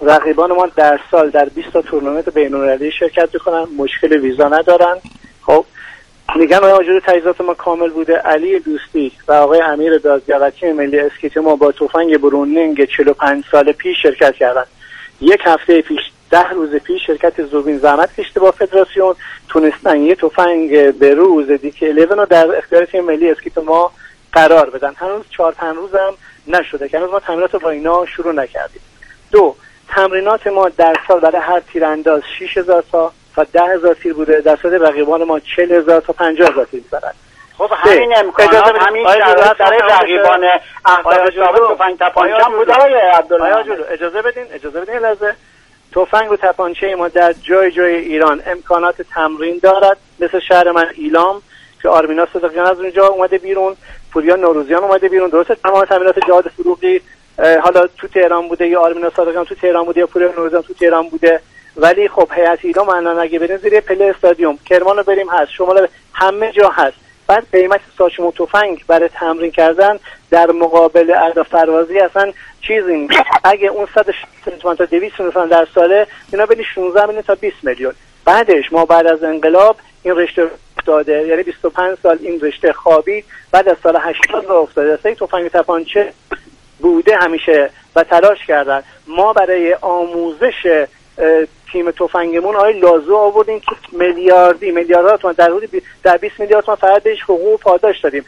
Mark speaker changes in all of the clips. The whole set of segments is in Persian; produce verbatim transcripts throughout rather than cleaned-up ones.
Speaker 1: رقیبان ما در سال در بیست تا تورنمنت بین‌المللی شرکت میکنن، مشکل ویزا ندارن. خب میگن آقای آجوری تجهیزات ما کامل بوده. علی دوستی و آقای امیر دادگر و تیم ملی اسکیت ما با تفنگ برونینگ چهل و پنج سال پیش شرکت کردن. یک هفته پیش، ده روز پیش شرکت زوبین زحمت کشیده با فدراسیون، تونستن یه تفنگ به روز دیگه الیون رو در اختیار تیم ملی اسکیت ما قرار بدن. هنوز چهار پنج روز هم نشده که هنوز ما تمرینات با اینا شروع نکردیم. دو، تمرینات ما در سال برای هر تیرانداز شش هزار تا و ده هزار تیر بوده، در صورت رقیبان ما چهل هزار تا پنجاه هزار تیر می‌زنن.
Speaker 2: خب همین امکانات همین شرایط برای رقیبان اهداف ثابت تفنگ تپانچه هم بوده آقای عبدالله.
Speaker 1: اجازه بدین اجازه بدین لحظه. تفنگ و تپانچه ما در جای جای ایران امکانات تمرین دارد، مثل شهر من ایلام که آرمینا صدقیان از اونجا اومده بیرون، پوریا نوروزیان اومده بیرون. درسته تمام تمرینات جهاد فروغی حالا تو تهران بوده یا آرمینا صادقیان تو تهران بوده یا پوریا نوروزیان تو تهران بوده، ولی خب هیئت ایران الان اگه بریم زیر پله استادیوم کرمان رو بریم هست، شمال همه جا هست. بعد قیمت ساچمو تفنگ برای تمرین کردن در مقابل اهداف پروازی اصلا چیزی، اگه اون صد و تا دویست میلیون در ساله اینا بدی شانزده میلیون تا بیست میلیون. بعدش ما بعد از انقلاب این رشته افتاده، یعنی بیست و پنج سال این رشته خوابید، بعد از سال هشتاد افتاده. اصلا تفنگ تپانچه بوده همیشه و تلاش کردن. ما برای آموزش تیم تفنگمون آقای لازو آوردیم که میلیاردی میلیاردها تومان در حدود در بیست میلیارد تومان فقط بهش حقوق و پاداش دادیم.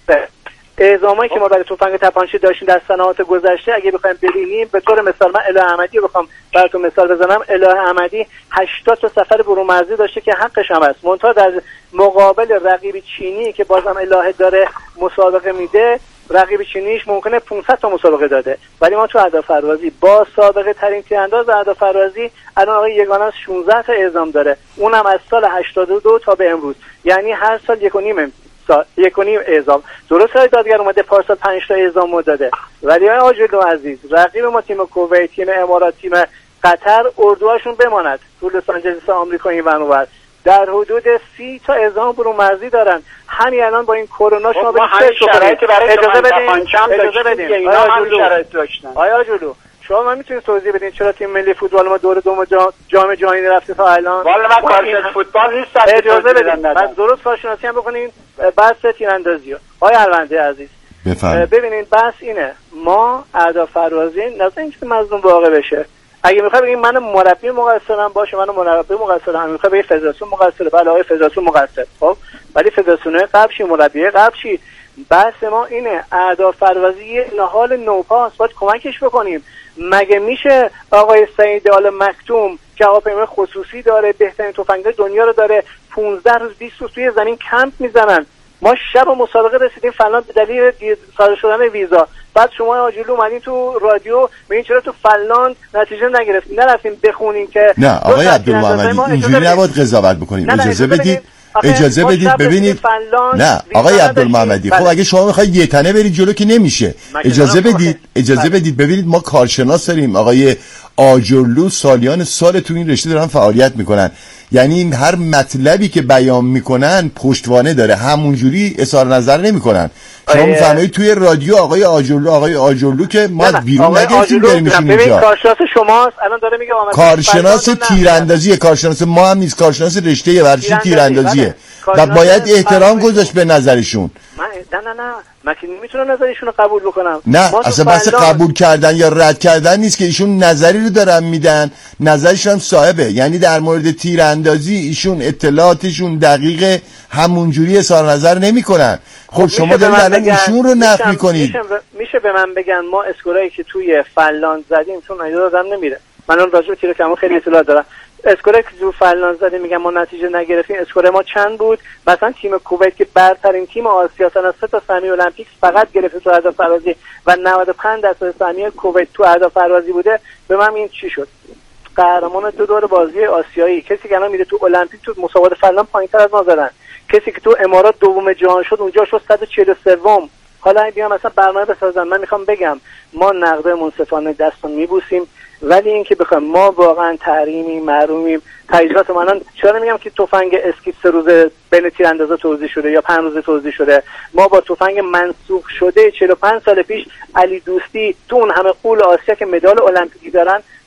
Speaker 1: اعزامایی که ما برای تفنگ تپانچه داشتیم در سنوات گذشته اگه بخوایم ببینیم، به طور مثال من اله احمدی رو بخوام براتون مثال بزنم، اله احمدی هشتاد تا سفر برون مرزی داشته که حقش هم است، منتها در مقابل رقیب چینی که بازم الهه داره مسابقه میده، رقیب چینیش ممکنه پانصد تا مسابقه داده، ولی ما تو اهداف پروازی با سابقه ترین تیرانداز اهداف پروازی الان آقای یگانه شانزده تا اعزام داره، اونم از سال هشتاد و دو تا به امروز، یعنی هر سال یک و نیم سال یک و نیم اعزام. درست های دادگر اومده پارسال پنج تا اعزام داده، ولی آقای آجلو عزیز رقیب ما تیم کویت، تیم امارات، تیم قطر اردوهاشون بماند تو لس آنجلس آمریکا این ور اونور در حدود سی تا اعزام برون مرزی دارن. همین الان با این کرونا شما برید
Speaker 2: شرایطی برای
Speaker 1: اجازه بدین
Speaker 2: اجازه بدین اینا هم شرایط داشتن.
Speaker 1: آیا جلو شما من میتونید توضیح بدین چرا تیم ملی فوتبال ما دور دوم جام جهانی رفته تا الان؟
Speaker 2: والا من کارشناس فوتبال نیستم.
Speaker 1: اجازه بدین بعد درست کارشناسی هم بکنین بحث تیراندازیو. آقای الونده عزیز بفرمایید. ببینید بحث اینه، ما اهداف پروازی نظر اینکه مظلوم واقع بشه. اگه میخوای بگیم من مربی مقصرم، باشه من مربی مقصرم، میخوای بگی فدراسیون مقصره، بله آقای فدراسیون مقصر، خب ولی فدراسیون قبل چی، مربی قبل چی؟ بحث ما اینه اهداف پروازی نهال نوپاست، باید کمکش بکنیم. مگه میشه آقای سعید آل مکتوم که هواپیمای خصوصی داره، بهترین تفنگ دنیا رو داره، پانزده روز بیست روز توی زمین کمپ میزنن، ما شب مسابقه رسیدیم فنلاند به دلیل صادر شدن ویزا، بعد شما آجیلو اومدین تو رادیو میگین چرا تو فنلاند نتیجه نگرفتین، نرفتین بخونین که
Speaker 3: نه آقای عبدالمحمدی اینجوری نباید قضاوت بکنید. اجازه بدید اجازه بدید ببینید. نه آقای عبدالمحمدی خب اگه شما میخواید یه تنه برید جلو که نمیشه. اجازه بدید اجازه بدید ببینید ما کارشناس داریم، آقای آجرلو سالیان سال تو این رشته دارن فعالیت میکنن، یعنی این هر مطلبی که بیان میکنن پشتوانه داره، همونجوری اظهار نظر نمیکنن. شما میفرمایید توی رادیو آقای آجرلو آقای آجرلو که ما بیرون نگرفتیم بریم میشیم اینجا.
Speaker 1: کارشناس شماست الان داره میگه
Speaker 3: کارشناس تیراندازی، کارشناس ما هم نیست، کارشناس رشته ورزشی تیراندازیه و باید احترام گذاشت به نظرشون.
Speaker 1: من نه نه نه من که نمیتونم نظرشون رو قبول بکنم.
Speaker 3: نه اصلا بحث قبول کردن یا رد کردن نیست که ایشون نظری رو دارن میدن، نظرشون هم صاحبه، یعنی در مورد تیراندازی ایشون اطلاعاتشون دقیقه، همونجوری اظهار نظر نمیکنن. خب شما دارید الان ایشون رو نفی میکنید.
Speaker 1: میشه, میشه به من بگن ما اسکورایی که توی فنلاند زدیم چون ایرادم نمیره، من اون راجع به تیر کمون خیلی اطلاعات دارم، اسکوره که تو فنلاند زدیم میگم ما نتیجه نگرفتیم، اسکوره ما چند بود؟ مثلا تیم کویت که برترین تیم آسیا سه تا سهمیه المپیک فقط گرفته تو اهداف پروازی و نود و پنج درصد سهمیه کویت تو اهداف پروازی بوده، به من این چی شد؟ قهرمان دو دور بازی آسیایی، کسی که الان میره تو المپیک تو مسابقات فنلاند پایینتر از ما زدن، کسی که تو امارات دوم جهان شد اونجا شد صد و چهل و سه. حالا بیام مثلا برنامه بسازم، من میخوام بگم ما نقده منصفانه دستون میبوسیم، ولی اینکه بخوام ما واقعا تحریمی محرومیم تجهیزات منن، چرا نمیگم که تفنگ اسکیت سه روز بین تیراندازا توزیع شده یا پنج روز توزیع شده، ما با تفنگ منسوخ شده چهل و پنج سال پیش علی دوستی تو اون همه قول آسیا که مدال المپیکی دارن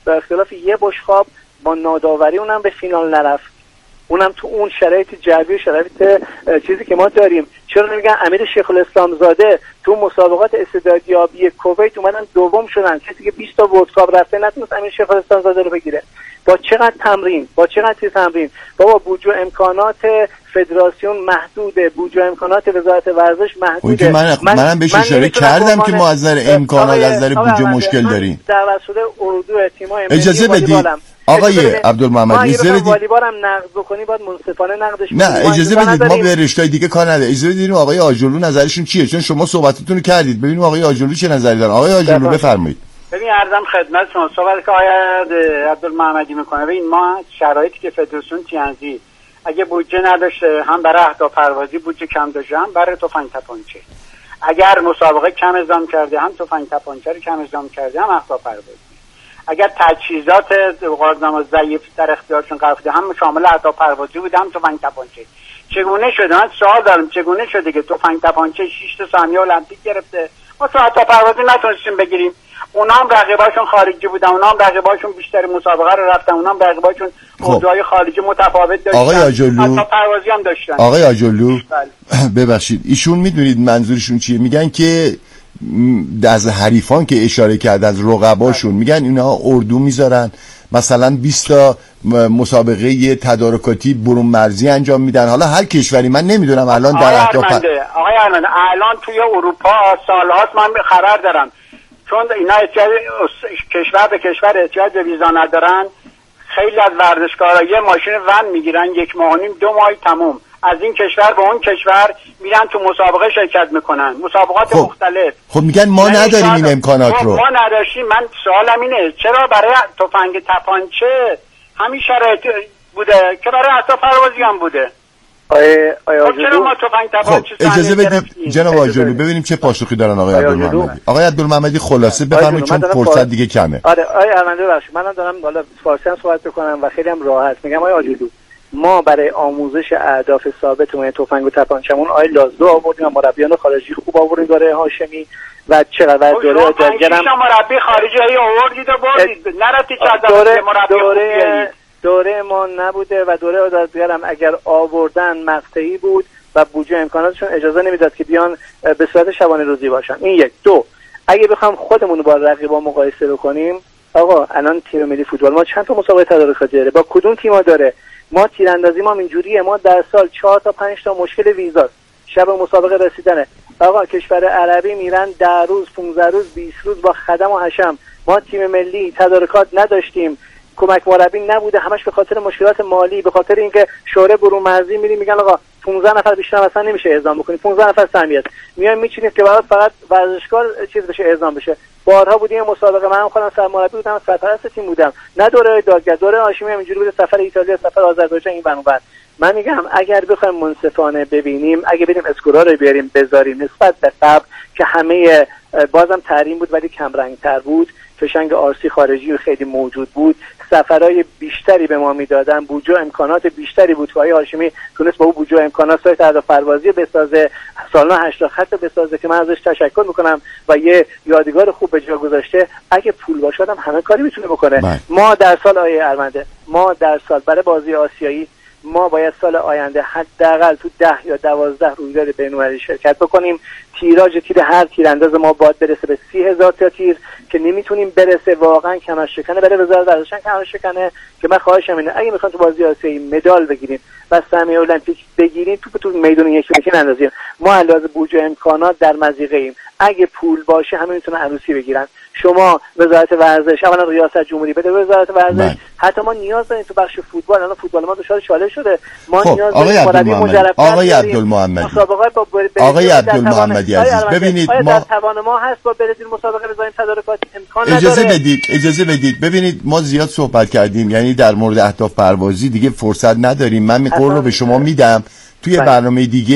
Speaker 1: به اختلاف یه بشقاب با ناداوری اونم به فینال نرفت، اونم تو اون شرایط جوی و شرایط چیزی که ما داریم. چرا نمیگن امیر شیخ الاسلام زاده تو مسابقات استعدادیابی کویت اومدن دوم شدن، کسی که بیست تا ورلد کاپ رفته نتونست امیر شیخ الاسلام زاده رو بگیره. با چقدر تمرین، با چقدر چیز تمرین، بابا بودجه امکانات فدراسیون محدوده، بودجه امکانات وزارت ورزش محدوده.
Speaker 3: من منم بهش اشاره کردم که ما از نظر امکانات از نظر بودجه مشکل داریم.
Speaker 1: دعوت شده اردو تیم‌های
Speaker 3: اجازه بدید آقای عبدالمحمد اجازه بدید
Speaker 1: والیبالم نقد بکنی باید منصفانه نقدش
Speaker 3: نه اجازه بدید ما به رشته‌های دیگه کار نداره. اجازه بدید آقای آجرلو نظرشون چیه، چون شما صحبتتون رو کردید. ببینیم آقای آجرلو چه نظری دارن. آقای آجرلو بفرمایید.
Speaker 2: ببین عرضم خدمت شما صحبت که آقای عبدالمحمدی میکنه. ببین ما شرایطی که فدراسیون تیانزی اگه بودجه نداشته، هم برای اهداف پروازی بودجه کم داشته، هم برای تفنگ تپانچه، اگر مسابقه کم اعزام کرده هم تفنگ تپانچه رو کم اعزام کرده، هم اهداف پروازی، اگر تجهیزات قازنما ضعیف در اختیارشون قرار داده هم شامل اهداف پروازی بوده هم تفنگ تپانچه، چگونه شده؟ من سوال دارم چگونه شده که تفنگ تپانچه شش تا ثانیه المپیک گرفته ما تو اهداف پروازی نتونستیم بگیریم؟ اونا هم رقیباشون خارجی بودن، اونا هم رقیباشون بیشتر مسابقه رو رفتن، اونا هم رقیباشون موضوعای خارجی متفاوت داشتن.
Speaker 3: آقای آجرلو
Speaker 2: اهداف پروازی هم داشتن.
Speaker 3: آقای آجرلو ببخشید ایشون میدونید منظورشون چیه؟ میگن که از حریفان که اشاره کرد از رقباشون میگن اینا اردو میذارن مثلا بیست تا مسابقه تدارکاتی برون مرزی انجام میدن. حالا هر کشوری من نمیدونم الان در اهداف
Speaker 2: آقای ارمنده الان توی اروپا سالهاست من خبر دارم چون اینا احتیاج کشور به کشور احتیاج به ویزا ندارن، خیلی از ورزشکارا یه ماشین ون میگیرن یک ماه و نیم دو ماه تموم از این کشور به اون کشور میرن تو مسابقه شرکت میکنن، مسابقات
Speaker 3: خب.
Speaker 2: مختلف.
Speaker 3: خب میگن ما نداریم این امکانات
Speaker 2: خب
Speaker 3: رو.
Speaker 2: ما نداشتیم. من سوالم اینه چرا برای تفنگ تپانچه همین شرایط بوده که برای اهداف پروازی هم بوده؟
Speaker 1: آیه آیه
Speaker 2: خب چرا ما تفنگ تپانچه
Speaker 3: خب اجازه بدید جناب آجرلو ببینیم چه پاسخی دارن آقای عبدالمحمدی. آقای عبدالمحمدی خلاصه بفرمایید چون فرصت دیگه کمه.
Speaker 1: آره آقای ارمنده بخشید منم دارم بالا فارسی هم صحبت بکنم و خیلی هم راحت میگم. آقای آجرلو ما برای آموزش اهداف ثابتمون تفنگ و تپانچه‌مون آقای لازلو آوردیم و مربیان خارجی خوب آوردیم داره هاشمی و چقدر دوره
Speaker 2: دادگرم مربی خارجی ای آوردید و بردید نرفتی چه دوره مربی
Speaker 1: دوره ما نبوده و دوره دادگرم اگر آوردن مقطعی بود و بودجه امکاناتشون اجازه نمیداد که بیان به صورت شبانه روزی باشن. این یک. دو، اگه بخوام خودمون با رقیبا مقایسه بکنیم آقا الان تیم ملی فوتبال ما چند تا مسابقه تدارکاتی داره؟ با کدوم تیم‌ها داره؟ ما تیراندازی ما اینجوریه، ما در سال چهار تا پنج تا مشکل ویزاست، شب مسابقه رسیدنه. آقا کشور عربی میرن ده روز پانزده روز بیست روز با خدم و حشم. ما تیم ملی تدارکات نداشتیم، کمک مربی نبوده، همش به خاطر مشکلات مالی، به خاطر اینکه شورای برون مرزی میریم میگن آقا پانزده نفر بیشتر مثلا نمیشه اعزام بکنید، پانزده نفر سهمیت میایم میچینید که برات فقط ورزشکار چیز بشه اعزام بشه. بارها بودیم مسابقه من خودم سرمربی بودم، سرپرست تیم بودم، نه دوره دادگر دوره هاشمی هم اینجوری بوده، سفر ایتالیا سفر آذربایجان این ور اون. من میگم اگر بخوایم منصفانه ببینیم، اگه بریم اسکورا رو بیاریم بذاریم نسبت به قبل که همه بازم تحریم بود ولی کم رنگ‌تر بود، فشنگ آرسی خارجی خیلی موجود بود، سفرهای بیشتری به ما میدادن، بودجه امکانات بیشتری بود که آقای هاشمی تونست با اون بودجه امکانات سایت اهداف پروازی بسازه، سالنا هشت خط بسازه که من ازش تشکر میکنم و یه یادگار خوب به جا گذاشته. اگه پول باشه آدم همه کاری میتونه بکنه. بای. ما در سال آیه ارمنده ما در سال برای بازی آسیایی ما باید سال آینده حداقل تو ده یا دوازده رویداد بین‌المللی شرکت بکنیم. تیراژ تیر هر تیرانداز ما باید برسه به سی هزار تا تیر که نمیتونیم برسه، واقعا کمر شکنه. برای وزارت ورزش کمر شکنه که من خواهشم اینه اگه میخوان تو بازی آسیایی مدال بگیریم و سهمیه المپیک بگیریم تو تو میدون یکی یکی نندازیم. ما علاوه بودجه امکانات در مضیقه ایم، اگه پول باشه همه میتونن عروسی بگیرن. شما وزارت ورزش اولا ریاست جمهوری بده وزارت ورزش من. حتی ما نیاز داریم تو بخش فوتبال، الان فوتبال ما دچار چالش شده، ما
Speaker 3: خب.
Speaker 1: نیاز
Speaker 3: داریم مربی مجرب آقای عبدالمحمدی مسابقات با آقای عبدالمحمدی عزیز ببینید
Speaker 1: ما در توان ما هست با برزیل مسابقه بزنیم تدارکات امکان نداره.
Speaker 3: اجازه بدید اجازه بدید ببینید ما زیاد صحبت کردیم، یعنی در مورد اهداف پروازی دیگه فرصت نداریم. من این قول رو به شما میدم توی برنامه دیگه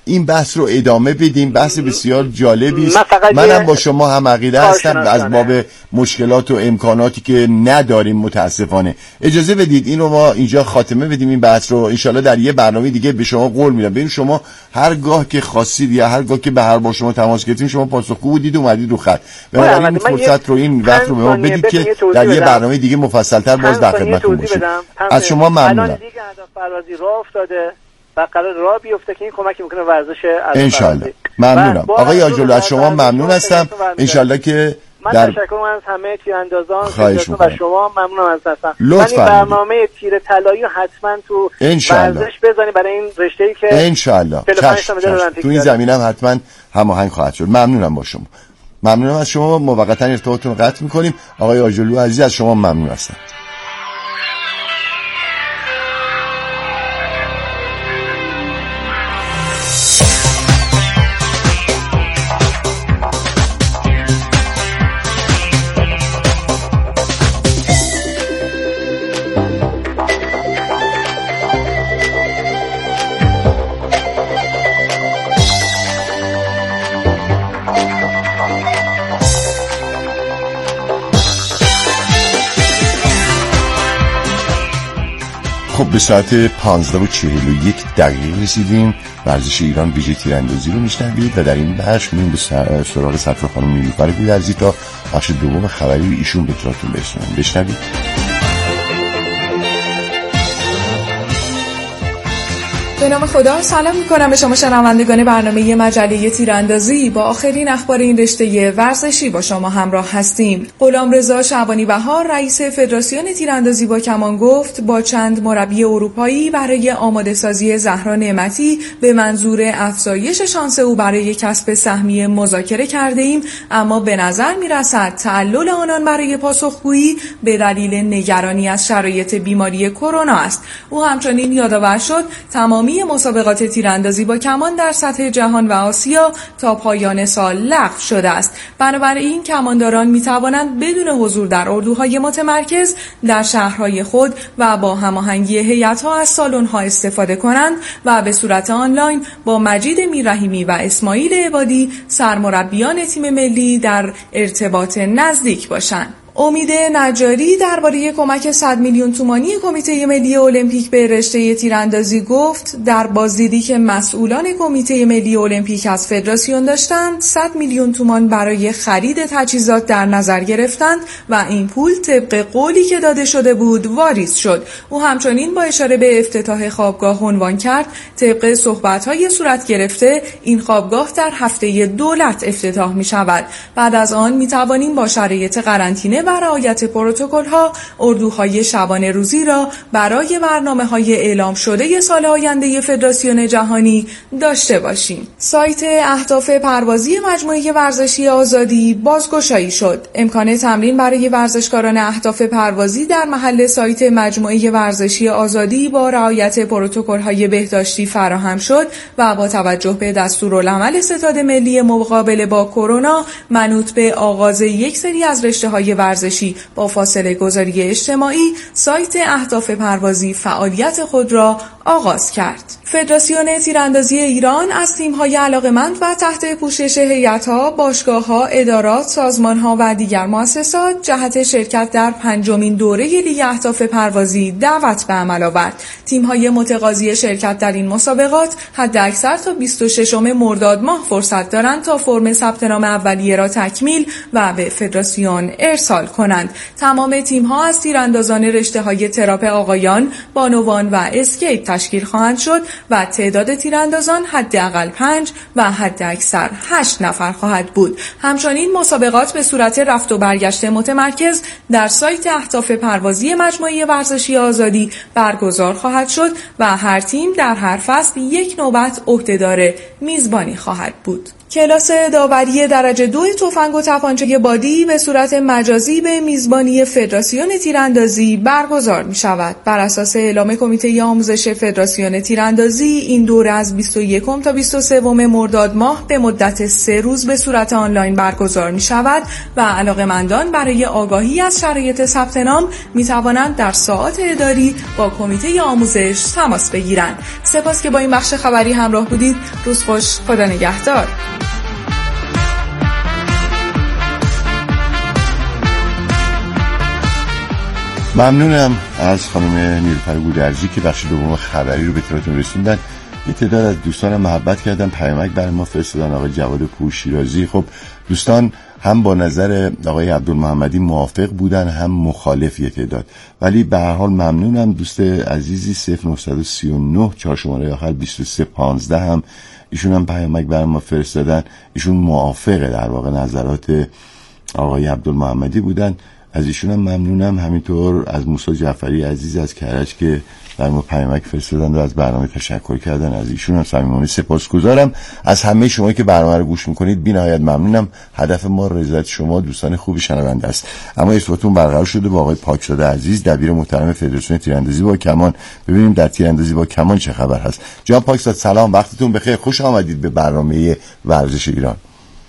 Speaker 3: این بحث رو ادامه بدیم. بحث بسیار جالبی است. منم با شما هم عقیده هستم از باب مشکلات و امکاناتی که نداریم متاسفانه. اجازه بدید این رو ما اینجا خاتمه بدیم این بحث رو. انشالله در یه برنامه دیگه به شما قول میدم. ببین شما هرگاه که خواستید یا هرگاه که به هر با شما تماس گرفتیم شما پاسخگو بودید و اومدید رو خط. بنابراین این فرصت رو این وقت رو به ما بدید که در یه برنامه دیگه مفصل‌تر باز در خدمتتون باشیم. از شما ممنونم.
Speaker 1: الان لیگ اهداف پروازی راه افتاده و قرار راه بیفته که این کمک میکنه ورزش
Speaker 3: ان شاءالله. ممنونم آقای آجلو، از شما ممنون هستم. ان شاءالله که
Speaker 1: من
Speaker 3: در...
Speaker 1: تشکر می‌کنم از همه تیراندازان و شما ممنونم از دستم.
Speaker 3: من
Speaker 1: این برنامه تیر طلایی حتما تو ورزش بزنید برای این رشته‌ای که
Speaker 3: ان شاءالله تو این زمینه هم حتما هماهنگ خواهد شد. ممنونم با شما. ممنونم از شما. موقتا ارتباطتون رو قطع می‌کنیم. آقای آجلو عزیز از شما ممنون هستم. خب به ساعت پانزده و چهل و یک دقیقه رسیدیم. ورزش ایران ویژه تیراندازی رو میشنوید و در این بخش میریم به سراغ سفر خانم نیلوفر گودرزی تا بخش دوم خبری ایشون به اطلاعتون برسونن. بشنوید.
Speaker 4: به نام خدا سلام میکنم به شما شنوندگان برنامه مجله تیراندازی. با آخرین اخبار این رشته ورزشی با شما همراه هستیم. غلامرضا شعبانی بهار رئیس فدراسیون تیراندازی با کمان گفت با چند مربی اروپایی برای آماده سازی زهرا نعمتی به منظور افزایش شانس او برای کسب سهمیه مذاکره کرده ایم، اما به نظر میرسد تعلل آنان برای پاسخگویی به دلیل نگرانی از شرایط بیماری کرونا است. او همچنین یادآور شد تمام مسابقات تیراندازی با کمان در سطح جهان و آسیا تا پایان سال لغو شده است. بنابراین کمانداران می توانند بدون حضور در اردوهای متمرکز در شهرهای خود و با هماهنگی هیئت‌ها از سالن‌ها استفاده کنند و به صورت آنلاین با مجید میررحیمی و اسماعیل عبادی سرمربیان تیم ملی در ارتباط نزدیک باشند. امید نجاری درباره کمک صد میلیون تومانی کمیته ملی المپیک به رشته تیراندازی گفت در بازدیدی که مسئولان کمیته ملی المپیک از فدراسیون داشتند صد میلیون تومان برای خرید تجهیزات در نظر گرفتند و این پول طبق قولی که داده شده بود واریز شد. او همچنین با اشاره به افتتاح خوابگاه عنوان کرد طبق صحبت‌های صورت گرفته این خوابگاه در هفته دولت افتتاح می شود. بعد از آن می توانیم با شرایط قرنطینه و رعایت پروتکل‌ها اردوهای شبانه روزی را برای برنامه‌های اعلام شده سال آینده فدراسیون جهانی داشته باشیم. سایت اهداف پروازی مجموعه ورزشی آزادی بازگشایی شد. امکان تمرین برای ورزشکاران اهداف پروازی در محل سایت مجموعه ورزشی آزادی با رعایت پروتکل‌های بهداشتی فراهم شد و با توجه به دستورالعمل ستاد ملی مقابله با کرونا منوط به آغاز یک سری از رشته‌های ورزشی با فاصله گذاری اجتماعی سایت اهداف پروازی فعالیت خود را آغاز کرد. فدراسیون تیراندازی ایران از تیم‌های علاقه‌مند و تحت پوشش هیئت‌ها، باشگاه‌ها، ادارات، سازمان‌ها و دیگر مؤسسات جهت شرکت در پنجمین دوره لیگ اهداف پروازی دعوت به عمل آورد. تیم‌های متقاضی شرکت در این مسابقات حداکثر تا بیست و ششم مرداد ماه فرصت دارند تا فرم ثبت نام اولیه را تکمیل و به فدراسیون ارسال کنند. تمام تیم‌ها از تیراندازان رشته‌های تراپ آقایان، بانوان و اسکیت تشکیل خواهند شد و تعداد تیراندازان حداقل پنج و حداکثر هشت نفر خواهد بود. همچنین مسابقات به صورت رفت و برگشت متمرکز در سایت اهداف پروازی مجموعه ورزشی آزادی برگزار خواهد شد و هر تیم در هر فصل یک نوبت عهدهدار میزبانی خواهد بود. کلاس داوری درجه دو تفنگ و تپانچه بادی به صورت مجازی به میزبانی فدراسیون تیراندازی برگزار می شود. بر اساس اعلام کمیته آموزش فدراسیون تیراندازی این دوره از بیست و یکم تا بیست و سوم مرداد ماه به مدت سه روز به صورت آنلاین برگزار می شود و علاقه‌مندان برای آگاهی از شرایط ثبت نام می توانند در ساعات اداری با کمیته آموزش تماس بگیرند. سپاس که با این بخش خبری همراه بودید. روز خوش، خدا نگهدار.
Speaker 3: ممنونم از خانم نیلوفر گودرزی که بخش دوم خبری رو به اطلاعتون رسوندن. یه تعداد از دوستانم محبت کردن، پیامک برای ما فرستادن. آقای جواد پور شیرازی، خب دوستان هم با نظر آقای عبدالمحمدی موافق بودن هم مخالف یه تعداد، ولی به هر حال ممنونم. دوست عزیزی صفر نه سه نه چهار شماره آخر بیست و سه پانزده هم ایشون هم پیامک برای ما فرستادن. ایشون موافقه در واقع نظرات آقای عبدالمحمدی بودن، از ایشون هم ممنونم. همینطور از موسی جعفری عزیز از کرج که برای ما پیامک فرستادن و از برنامه تشکر کردن، از ایشون هم صمیمانه سپاسگزارم. از همه شما که برنامه رو گوش میکنید بی‌نهایت ممنونم. هدف ما رضایت شما دوستان خوبی شنونده است. اما ارتباطمون برقرار شده با آقای پاکزاده عزیز، دبیر محترم فدراسیون تیراندازی با کمان. ببینیم در تیراندازی با کمان چه خبر هست. جناب پاکزاده سلام، وقتتون بخیر، خوش آمدید به برنامه ورزش ایران.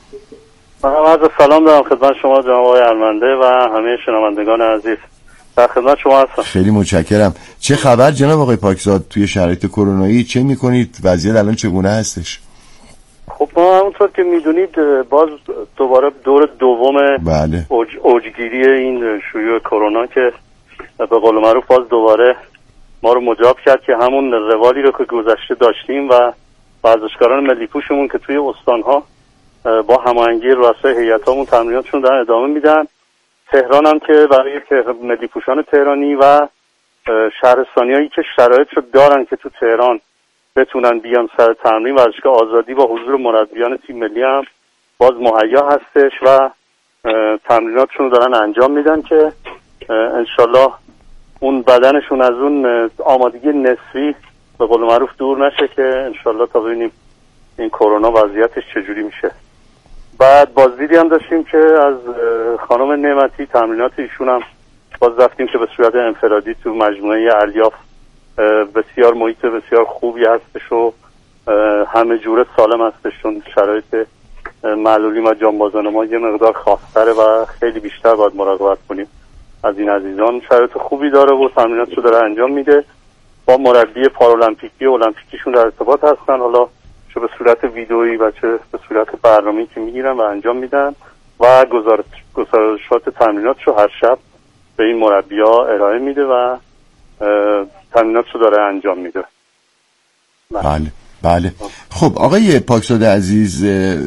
Speaker 5: عرض سلام دارم خدمت شما جناب آقای ارمنده و همه شنوندگان عزیز. در خدمت شما هستم.
Speaker 3: خیلی متشکرم. چه خبر جناب آقای پاکزاد توی شرایط کرونایی؟ چه میکنید؟ وضعیت الان چگونه هستش؟
Speaker 5: خب ما همونطور که میدونید باز دوباره دور دوم
Speaker 3: بله.
Speaker 5: اوج، اوجگیری این شیوع کرونا که به قول معروف باز دوباره ما رو مجاب کرد که همون روالی رو که گذشته داشتیم و ورزشکاران ملی پوشمون که توی استانها با هماهنگی رؤسای هیئتامون تمریناتشون دارن ادامه میدن. تهران هم که برای ملی پوشان تهرانی و شهرستانیایی که شرایط رو دارن که تو تهران بتونن بیان سر تمرین، ورزشگاه آزادی با حضور مربیان تیم ملی هم باز مهیا هستش و تمریناتشون رو دارن انجام میدن که انشالله اون بدنشون از اون آمادگی نسبی به قول معروف دور نشه که انشالله تا ببینیم این کرونا وضعیتش چجوری میشه. بعد بازدیدی هم داشتیم که از خانم نعمتی، تمرینات ایشون هم باز رفتیم که به صورت انفرادی تو مجموعه الیاف بسیار محیط بسیار خوبی هستش و همه جوره سالم هستش، چون شرایط معلولی و جانبازان ما یه مقدار خاص‌تره و خیلی بیشتر باید مراقبت کنیم از این عزیزان. شرایط خوبی داره و تمریناتشو داره انجام میده. با مربی پارالمپیکی و المپیکیشون در ارتباط هستن، حالا چه به صورت ویدئویی و چه به صورت برنامه‌ای که میگیرن و انجام میدن و گزارش گزارشات تمریناتشو هر شب به این مربی‌ها ارائه میده و تمریناتشو داره انجام میده.
Speaker 3: بله بله. خب آقای پاکزاده عزیز،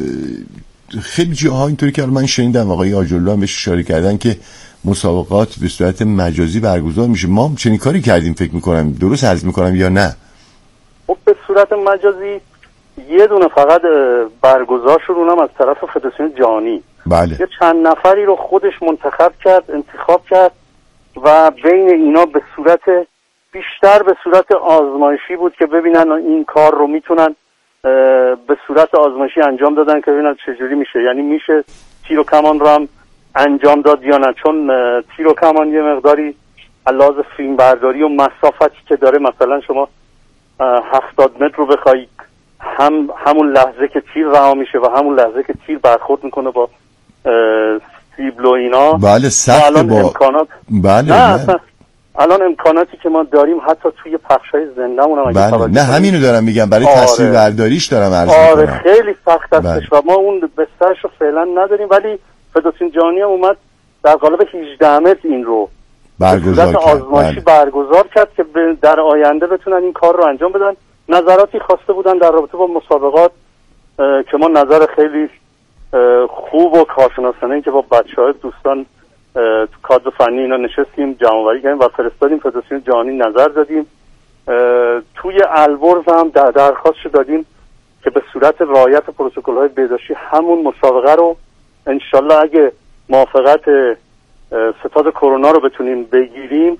Speaker 3: خیلی جاها اینطوری که من شنیدم آقای آجرلو هم بهش اشاره کردن که مسابقات به صورت مجازی برگزار میشه. ما هم چنین کاری کردیم فکر میکنم، درست عرض میکنم یا نه؟
Speaker 5: خب به صورت مجازی یه دونه فقط برگزار شد، اونم از طرف فدراسیون جهانی.
Speaker 3: بله.
Speaker 5: یه چند نفری رو خودش منتخب کرد، انتخاب کرد و بین اینا به صورت بیشتر به صورت آزمایشی بود که ببینن این کار رو میتونن به صورت آزمایشی انجام دادن که ببینن چجوری میشه، یعنی میشه تیر و کمان رو هم انجام داد یا نه، چون تیر و کمان یه مقداری علاوه فیلم برداری و مسافتی که داره، مثلا شما هفتاد متر رو بخوای هم همون لحظه که تیر رها میشه و همون لحظه که تیر برخورد میکنه با سیبل و اینا،
Speaker 3: بله سخت با
Speaker 5: امکانات
Speaker 3: بله
Speaker 5: نه, نه. الان امکاناتی که ما داریم حتی توی پخشای زنده‌مون هم
Speaker 3: بله. نه همینو دارم میگم، برای
Speaker 5: آره.
Speaker 3: تصویر برداریش دارم عرض
Speaker 5: آره
Speaker 3: میکنم.
Speaker 5: خیلی سخت هستش
Speaker 3: بله.
Speaker 5: و ما اون بسترش رو فعلا نداریم، ولی فدراسیون جهانی هم اومد در قالب هجده متر این رو
Speaker 3: برگزار کرد،
Speaker 5: آزمایشی
Speaker 3: بله.
Speaker 5: برگزار کرد که در آینده بتونن این کار رو انجام بدن. نظراتی خواسته بودن در رابطه با مسابقات که ما نظر خیلی خوب و کارشناسانه که با بچه‌های دوستان تو کادر فنی اینا نشستیم جمع‌آوری کردیم و فرستادیم فدراسیون جهانی، نظر دادیم. توی البرز هم در درخواست دادیم که به صورت رعایت پروتکل‌های بهداشتی همون مسابقه رو انشالله اگه موافقت ستاد کرونا رو بتونیم بگیریم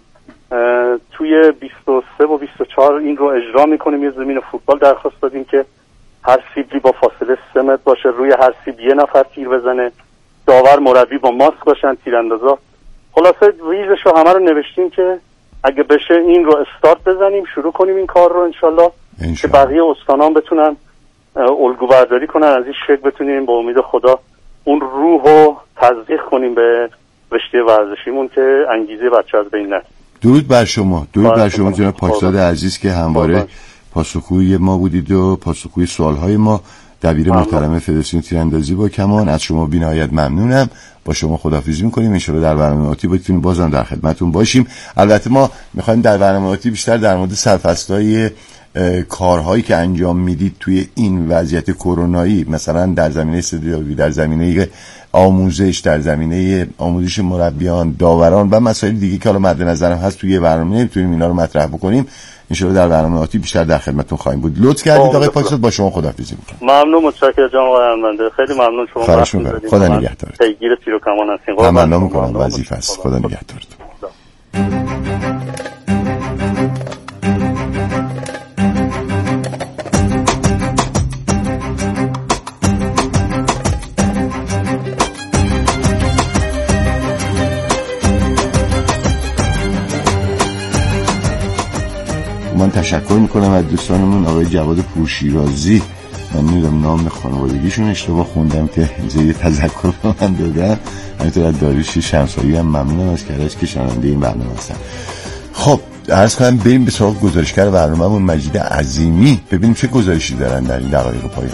Speaker 5: توی بیست و سه و بیست و چهار این رو اجرا میکنیم. یه زمین فوتبال درخواست دادیم که هر سیبلی با فاصله سه متر باشه، روی هر سیب یه نفر تیر بزنه، داور مربی با ماسک باشن، تیراندازا. خلاصه ریزش رو همه رو نوشتیم که اگه بشه این رو استارت بزنیم، شروع کنیم این کار رو انشالله که بقیه استانان بتونن الگو برداری کنن از این شکل، بتونیم با امید خدا اون روح رو تزریق کنیم به رشته ورزشیمون که انگیزه بچه از بین نره.
Speaker 3: درود بر شما، درود بر شما جناب پاکزاد عزیز که همواره پاسخگوی ما بودید و پاسخگوی سوالهای ما. دبیر محترم فدراسیون تیراندازی با کمان، از شما بی‌نهایت ممنونم. با شما خداحافظی می‌کنیم، ان شاءالله در برنامه آتی بتونیم بازم در خدمتتون باشیم. البته ما می‌خوایم در برنامه آتی بیشتر در مورد سرفصل‌های کارهایی که انجام میدید توی این وضعیت کرونایی، مثلا در زمینه استادیومی، در زمینه آموزش، در زمینه آموزش مربیان، داوران و مسائل دیگه که حالا مد نظرم هست توی برنامه نمیتونیم اینا رو مطرح بکنیم. ان شاء الله در برنامه آتی بیشتر در خدمتتون خواهیم بود. لطف کردید آقای پاکزاد، با شما خداحافظی می‌کنم.
Speaker 5: ممنون، متشکرم جناب آقای ارمنده، خیلی ممنون. شما
Speaker 3: خواهش می‌کنم. خدا نگهدارت.
Speaker 5: پیگیر تیر و کمان هستین.
Speaker 3: تمنا می‌کنم، وظیفه است. خدا نگهدارت. من تشکر میکنم از دوستانمون آقای جواد پورشیرازی. من میدونم نام خانوادگیشون اشتباه خوندم که یه تذکر به من دادن. همینطور از داریوش شمسایی هم ممنونم از کرج که شنونده این برنامه هستن. خب عرض کنم بریم به سراغ گزارشگر برنامه‌مون مجید عظیمی، ببینیم چه گزارشی دارن در این دقایق پایانی.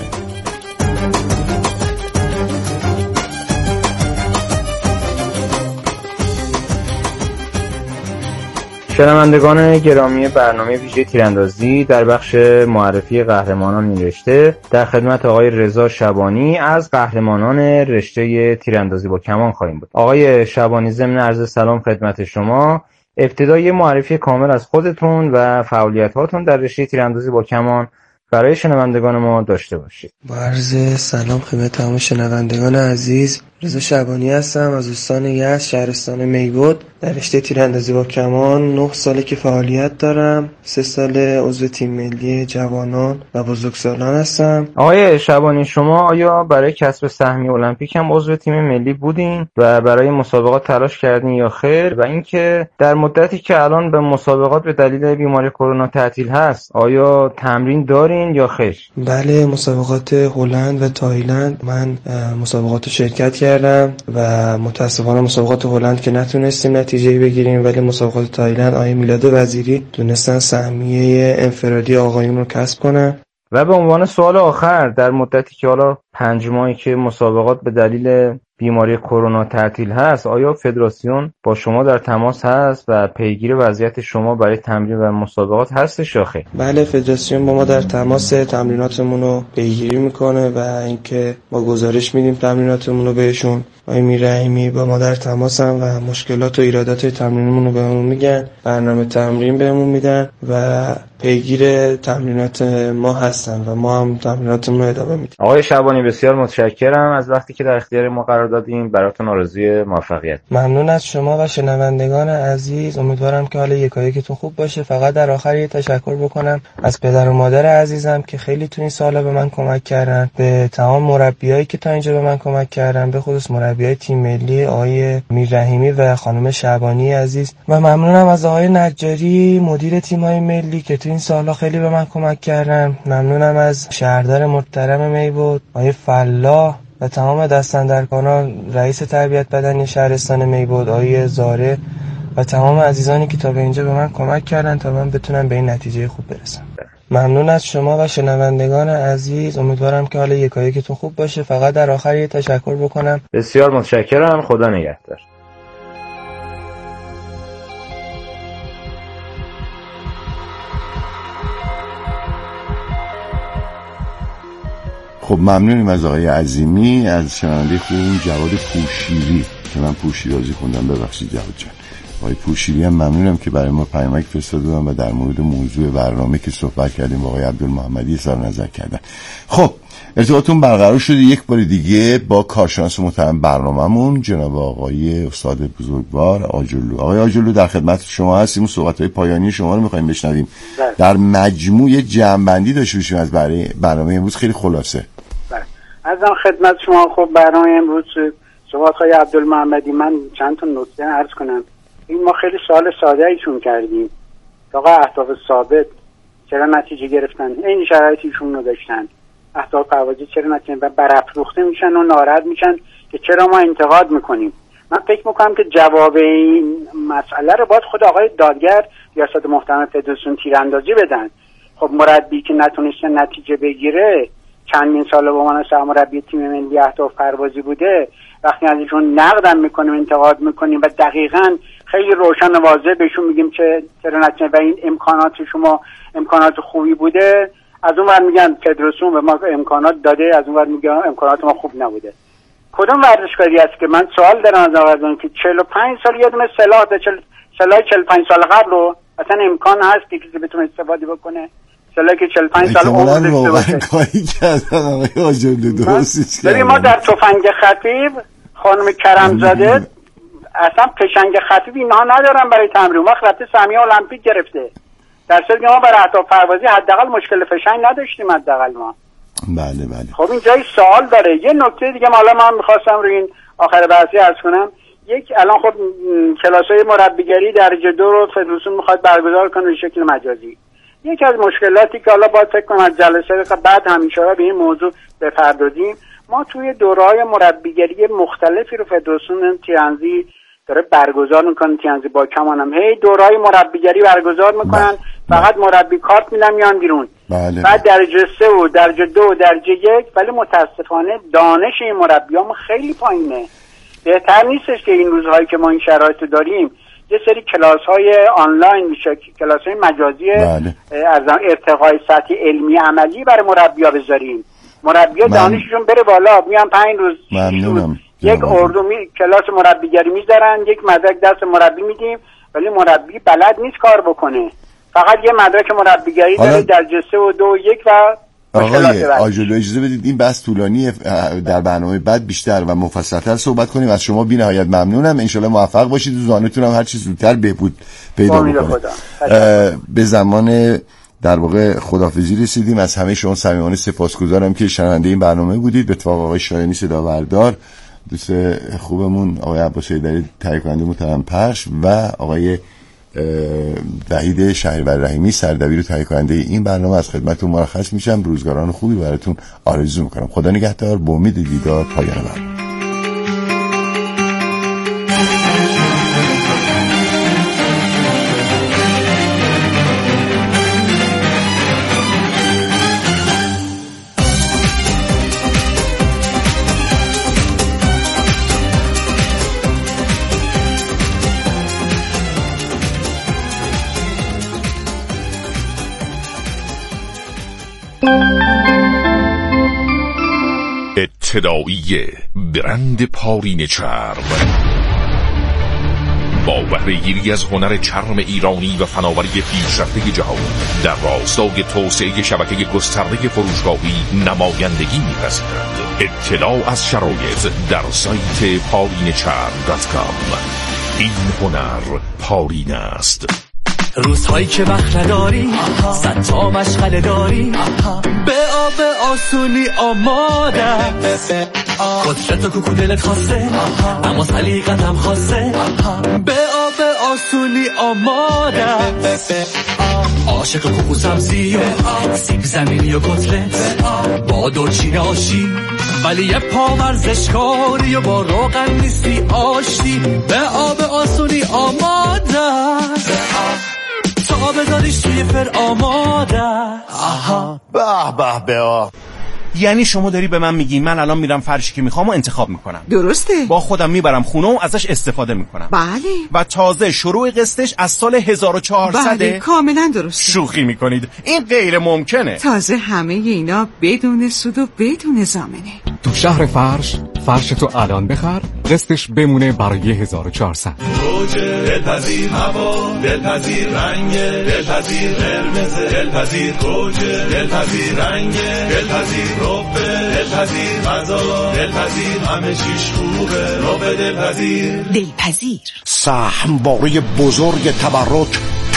Speaker 6: شنوندگان گرامی برنامه ویژه تیراندازی، در بخش معرفی قهرمانان این رشته در خدمت آقای رضا شبانی از قهرمانان رشته تیراندازی با کمان خواهیم بود. آقای شبانی، ضمن عرض سلام خدمت شما، ابتدای معرفی کامل از خودتون و فعالیت‌هاتون در رشته تیراندازی با کمان برای شنوندگان ما داشته باشید.
Speaker 7: با عرض سلام خدمت تمام شنوندگان عزیز، رضا شبانی هستم از استان یزد، شهرستان میبود. در رشته تیراندازی با کمان نه ساله که فعالیت دارم. سه سال عضو تیم ملی جوانان و بزرگسالان هستم.
Speaker 6: آقای شبانی، شما آیا برای کسب سهمیه المپیک هم عضو تیم ملی بودین و برای مسابقات تلاش کردین یا خیر؟ و اینکه در مدتی که الان به مسابقات به دلیل بیماری کرونا تعطیل هست، آیا تمرین دارین یا خیر؟
Speaker 7: بله، مسابقات هلند و تایلند من مسابقات شرکت کردم و متاسفانه مسابقات هلند که نتونستیم نتیجه بگیریم، ولی مسابقات تایلند آقای میلاد وزیری تونستن سهمیه انفرادی آقایون رو کسب کنن.
Speaker 6: و به عنوان سوال آخر، در مدتی که حالا پنج ماهی که مسابقات به دلیل بیماری کرونا تعطیل هست، آیا فدراسیون با شما در تماس هست و پیگیر وضعیت شما برای تمرین و مسابقات هستش یا خیر؟
Speaker 7: بله، فدراسیون با ما در تماس، تمریناتمون رو پیگیری میکنه و اینکه ما گزارش میدیم تمریناتمون رو بهشون. آقای میرحیمی با ما در تماس هم و مشکلات و ایرادات تمرینمون رو بهمون میگن، برنامه تمرین بهمون میدن و پیگیر تمرینات ما هستن و ما هم تمریناتمون رو ادامه میدیم.
Speaker 6: آقای شبانی، بسیار متشکرم از وقتی که در اختیار ما قرار دادیم. براتون آرزوی موفقیت.
Speaker 7: ممنون از شما و شنوندگان عزیز. امیدوارم که حال یکایکتون خوب باشه. فقط در آخر یه تشکر بکنم از پدر و مادر عزیزم که خیلی تو این سالا به من کمک کردن، به تمام مربیایی که تا اینجا به من کمک کردن، به خصوص مربیای تیم ملی آقای میررحیمی و خانم شعبانی عزیز، و ممنونم از آقای نجاری مدیر تیم‌های ملی که تو این سالا خیلی به من کمک کردن. ممنونم از شهردار محترم میبود آقای فلاح و تمام دستاندرکاران، رئیس تربیت بدنی شهرستان میبود آقای زاره و تمام عزیزانی که تا به اینجا به من کمک کردن تا من بتونم به این نتیجه خوب برسم. ممنون از شما و شنوندگان عزیز. امیدوارم که حال یکایکتون خوب باشه. فقط در آخر یه تشکر بکنم.
Speaker 6: بسیار متشکرم. خدا نگهدار.
Speaker 3: خب ممنونیم از آقای عظیمی، از شنونده خوب جواد پورشیری که من پورشیرازی خوندم، ببخشید جواد جان. آقای پورشیری هم ممنونم که برای ما پیامک فرستادن و در مورد موضوع برنامه که صحبت کردیم با آقای عبدالمحمدی اظهار نظر کردن. خب ارتباطتون برقرار شده یک بار دیگه با کارشناس محترم برنامه‌مون جناب آقای استاد بزرگوار آجلو. آقای آجلو در خدمت شما هستیم و صحبت‌های پایانی شما رو می‌خوایم بشنویم. در مجموع جمع‌بندی داشته باشیم از برای برنامه امروز، خیلی خلاصه.
Speaker 2: ازم خدمت شما. خب برنامه امروز صحبت های عبدالمحمدی، من چند تا نکته عرض کنم. این ما خیلی سوال ساده ایشون کردیم آقا اهداف ثابت چرا نتیجه گرفتن، این شرایطیشون رو داشتن، اهداف پروازی چرا نتیجه و برافروخته میشن و ناراحت میشن که چرا ما انتقاد میکنیم. من فکر میکنم که جواب این مسئله رو باید خود آقای دادگر ریاست محترم فدراسیون تیراندازی بدن. خب مربی که نتونسته نتیجه بگیره، چندین ساله به عنوان سرمربی تیم ملی اهداف پروازی بوده، وقتی ازشون نقدم میکنیم انتقاد میکنیم و دقیقاً خیلی روشن و واضح بهشون میگیم که چرا نتیجه و این امکانات شما امکانات خوبی بوده، از اون ور میگن فدراسیون به ما امکانات داده، از اون ور میگن امکانات ما خوب نبوده. کدوم ورزشکاری است که من سوال دارم از آقایون که چهل و پنج سال یه دونه سلاح ده، سلاح چهل و پنج سال قبل رو اصلا امکان هست که کسی بتونه استفاده بکنه؟ سلاحی که چهل و پنج سال عمر داشته باشه.
Speaker 3: کاری کردن آقای آجرلو درستش کردن.
Speaker 2: ما در تفنگ خفیف خانم کرمزاده اصلا پشنگ خفیف اینها ندارن برای تمرین، وقت رفته سهمیه المپیک گرفته، در صورتی که ما برای اهداف پروازی حداقل مشکل فشنگ نداشتیم حداقل ما.
Speaker 3: بله بله.
Speaker 2: خب این جای سوال داره. یه نکته دیگه حالا من می‌خواستم روی این آخر بحثی عرض کنم. یک الان خب کلاس‌های مربیگری درجه دو رو فدراسیون می‌خواد برگزار کنه به شکل مجازی. یکی از مشکلاتی که حالا باید فکر کنم از جلسه بعد همیشه به این موضوع بپردازیم، ما توی دوره‌های مربیگری مختلفی رو فدراسیون تیراندازی داره برگزار میکنه. تیراندازی با کمانم هی دوره‌های مربیگری برگزار میکنن، بله. فقط مربی کارت میدن میان بیرون.
Speaker 3: بله.
Speaker 2: بعد درجه سه و درجه دو و درجه یک، ولی متاسفانه دانش این مربیام خیلی پایینه. بهتر نیستش که این روزهایی که ما این شرایط داریم یه سری کلاس‌های آنلاین میشه، کلاس‌های مجازی، بله. از ارتقای سطح علمی عملی برای مربی‌ها بذاریم. مربی‌ها دانششون بره بالا، میان پنج روز
Speaker 3: ممنونم.
Speaker 2: یک اردو می... کلاس مربیگری میذارن، یک مدرک دست مربی میدیم، ولی مربی بلد نیست کار بکنه، فقط یه مدرک مربیگری داره درجه سه و دو و یک و
Speaker 3: آقای آجرلو اجازه بدید این بحث طولانی، در برنامه بعد بیشتر و مفصل‌تر صحبت کنیم. از شما بی‌نهایت ممنونم، انشالله موفق باشید و زانوتون هم هر چیز زودتر بهبود پیدا بکنه. به زمان در واقع خداحافظی رسیدیم. از همه شما صمیمانه سپاسگزارم که شنونده این برنامه بودید. به اتفاق آقای شایانی صداوردار، دوست خوبمون آقای عباس حیدری تهیه کننده محترم پخش و آقای وحید شهریور رحیمی سردبیر و تهیه کننده این برنامه، از خدمتتون مرخص میشم. روزگاران خوبی براتون آرزو میکنم. خدا نگهدار. با امید دیدار پایان برنامه.
Speaker 8: ابتداییه برند پارین چرم با بهره گیری از هنر چرم ایرانی و فناوری پیشرفته جهان در راستای توسعه شبکه گسترده فروشگاهی نمایندگی می‌پذیرد. اطلاع از شرایط در سایت پارین چرم دات کام. این هنر پارین است.
Speaker 9: روزهایی که وقت نداری، صد تا مشغله داری، به آب آسونی آمادم، قدرت و کوکو دلت خواسته اما سلیقت هم خواسته، به آب آسونی آمادم، عاشق کوکو سبزی و سیب زمینی و کتلت با دورچین آشی، ولی یه پا ورزشکاری و با روغن نیستی آشتی، به آب آسونی آمادم، تا بذاریش توی فر آماده. آها
Speaker 10: به به به. یعنی شما داری به من میگی من الان میرم فرشی که میخوام و انتخاب میکنم؟
Speaker 11: درسته.
Speaker 10: با خودم میبرم خونه و ازش استفاده میکنم.
Speaker 11: بله.
Speaker 10: و تازه شروع قسطش از سال هزار و چهارصد.
Speaker 11: بله کاملا درسته.
Speaker 10: شوخی میکنید؟ این غیر ممکنه.
Speaker 11: تازه همه اینا بدون سود و بدون ضامنه.
Speaker 12: تو شهر فرش، فرش تو الان بخر، قسطش بمونه برای هزار و چهارصد.
Speaker 13: روج دلپذیر هوا، دلپذیر رنگ، دلپذیر قرمز، دلپذیر گوجه، دلپذیر رنگ، دلپذیر رب، دلپذیر غذا، دلپذیر همه چیش خوبه، رب دلپذیر.
Speaker 11: دلپذیر
Speaker 14: سهم باره بزرگ تبرک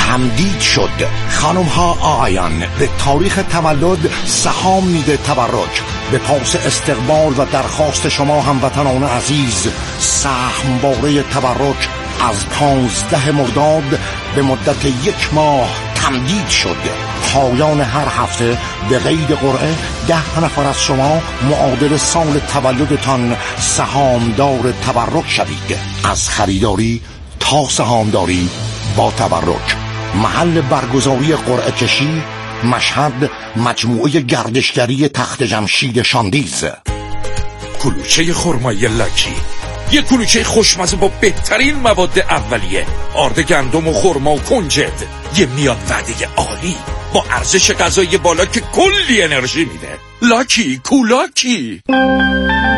Speaker 14: تمدید شد. خانم ها آقایان، به تاریخ تولد سهام میده تبرک. به پاس استقبال و درخواست شما هموطنان عزیز، سهم باره تبرک از پانزده مرداد به مدت یک ماه تمدید شد. پایان هر هفته به قید قرعه ده نفر از شما معادل سال تولدتان سهامدار تبرک شوید. از خریداری تا سهامداری با تبرک. محل برگزاری قرعه کشی مشهد، مجموعه گردشگری تخت جمشید شاندیز.
Speaker 8: کلوچه خرمایی لاکی، یه کلوچه خوشمزه با بهترین مواد اولیه، آرد گندم و خرما و کنجد، یه میاد وعده عالی با ارزش غذایی بالا که کلی انرژی میده. لاکی کولاکی.